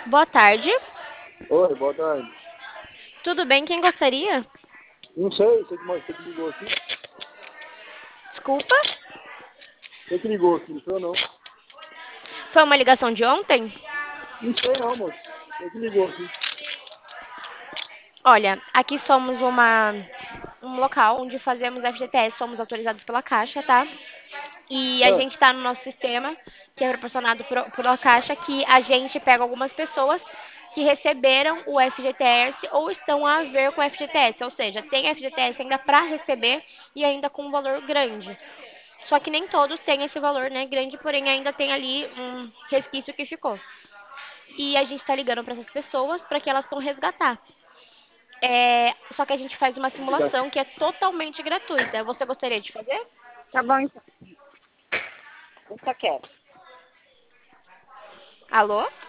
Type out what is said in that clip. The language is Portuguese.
Boa tarde. Oi, boa tarde. Tudo bem? Quem gostaria? Não sei, você que ligou aqui. Desculpa. Você que ligou aqui, não sou eu não. Foi uma ligação de ontem? Não sei não, moço. Você que ligou aqui. Olha, aqui somos um local onde fazemos FGTS, somos autorizados pela Caixa, tá? E a Ah, gente está no nosso sistema, que é proporcionado pela Caixa, que a gente pega algumas pessoas que receberam o FGTS ou estão a ver com o FGTS, ou seja, tem FGTS ainda para receber e ainda com um valor grande. Só que nem todos têm esse valor, né, grande, porém ainda tem ali um resquício que ficou. E a gente está ligando para essas pessoas para que elas possam resgatar. Só que a gente faz uma obrigado. simulação que é totalmente gratuita. Você gostaria de fazer? Tá bom, então. Eu só quero. Alô?